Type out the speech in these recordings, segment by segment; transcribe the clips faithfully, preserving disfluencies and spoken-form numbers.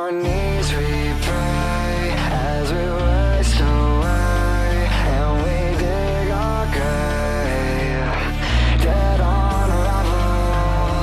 our knees we pray as we waste away, and we dig our grave, dead on arrival.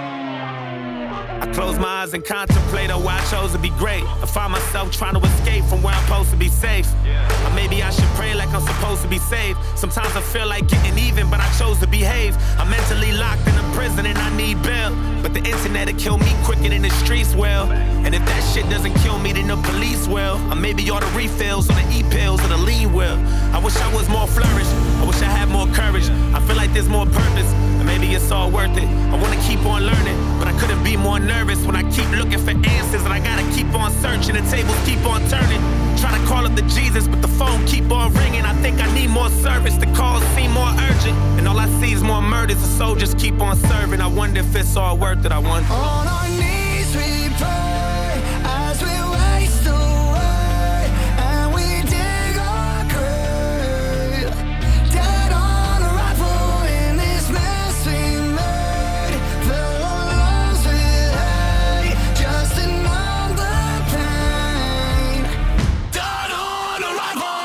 I close my eyes and contemplate on why I chose to be great. I find myself trying to escape from where I'm supposed to be safe. Or maybe I should pray like I'm supposed to be saved. Sometimes I feel like getting even, but I chose to behave. I'm mentally locked in a prison and I need bail, but the internet'll kill me quicker than the streets will. And if that shit doesn't kill me, then the police will. Or maybe all the refills or the e-pills or the lean will. I wish I was more flourished. I wish I had more courage. I feel like there's more purpose, and maybe it's all worth it. I wanna keep on learning, but I couldn't be more nervous when I keep looking for answers, and I gotta keep on searching. The tables keep on turning. Try to call up the Jesus, but the phone keep on ringing. I think I need more service. The calls seem more urgent, and all I see is more murders. The soldiers keep on serving. I wonder if it's all worth it. I wonder. On our knees we pray as we waste away, and we dig our grave, dead on arrival in this mess we made. Fill our lungs with hate just to numb the pain. Dead on arrival.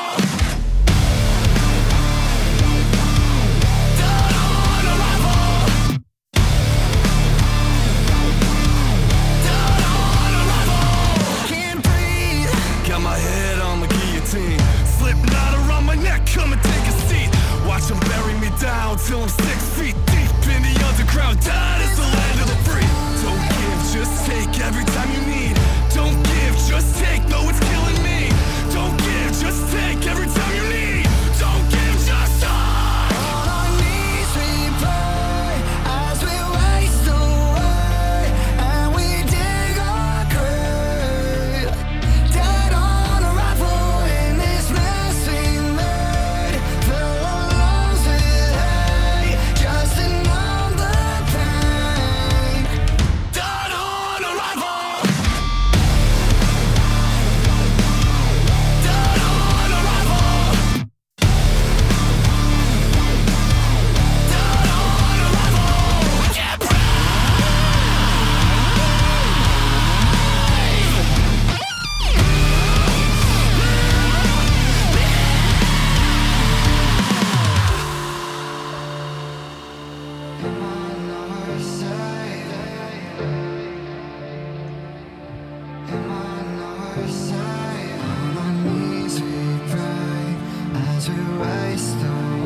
Dead on arrival. Dead on arrival. Can't breathe. Got my head on the guillotine. Slipknot around my neck, come and take a seat. Watch them bury me down till I'm six feet deep in the underground. That is the land of the free. Don't give, just take every time you need. Don't give, just take, no it's killing me. Don't give, just take every time you need. Don't give, just take. On our knees we pray as we waste away, and we dig our grave, dead on arrival in this mess we made. Fill our lungs with hate just to numb the pain. Dead on arrival. Dead on arrival. Dead on arrival. We can't breathe. Am I not safe? Am I not safe? On our knees we pray as we waste away.